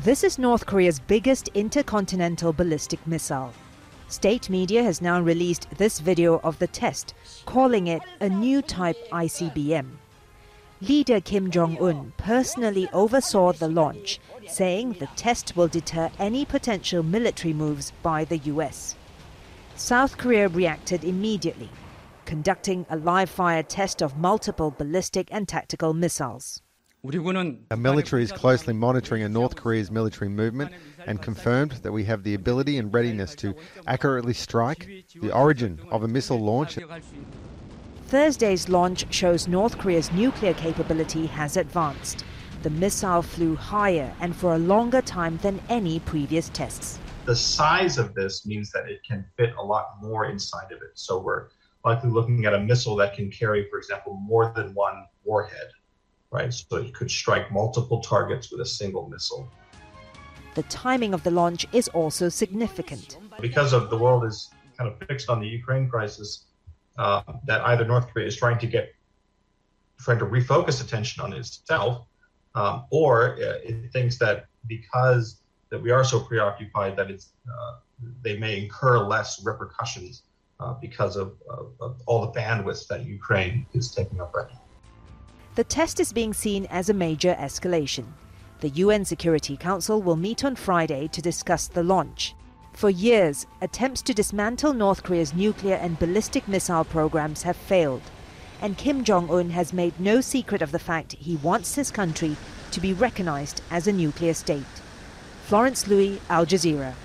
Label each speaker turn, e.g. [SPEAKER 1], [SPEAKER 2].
[SPEAKER 1] This is North Korea's biggest intercontinental ballistic missile. State media has now released this video of the test, calling it a new type ICBM. Leader Kim Jong-un personally oversaw the launch, saying the test will deter any potential military moves by the US. South Korea reacted immediately, conducting a live-fire test of multiple ballistic and tactical missiles.
[SPEAKER 2] Our military is closely monitoring North Korea's military movement and confirmed that we have the ability and readiness to accurately strike the origin of a missile launch.
[SPEAKER 1] Thursday's launch shows North Korea's nuclear capability has advanced. The missile flew higher and for a longer time than any previous tests.
[SPEAKER 3] The size of this means that it can fit a lot more inside of it. So we're likely looking at a missile that can carry, for example, more than one warhead. Right, so it could strike multiple targets with a single missile.
[SPEAKER 1] The timing of the launch is also significant.
[SPEAKER 3] Because of the world is kind of fixed on the Ukraine crisis, that either North Korea is trying to refocus attention on itself, or it thinks that because that we are so preoccupied that they may incur less repercussions because of all the bandwidth that Ukraine is taking up right now.
[SPEAKER 1] The test is being seen as a major escalation. The UN Security Council will meet on Friday to discuss the launch. For years, attempts to dismantle North Korea's nuclear and ballistic missile programs have failed, and Kim Jong-un has made no secret of the fact he wants his country to be recognized as a nuclear state. Florence Louis, Al Jazeera.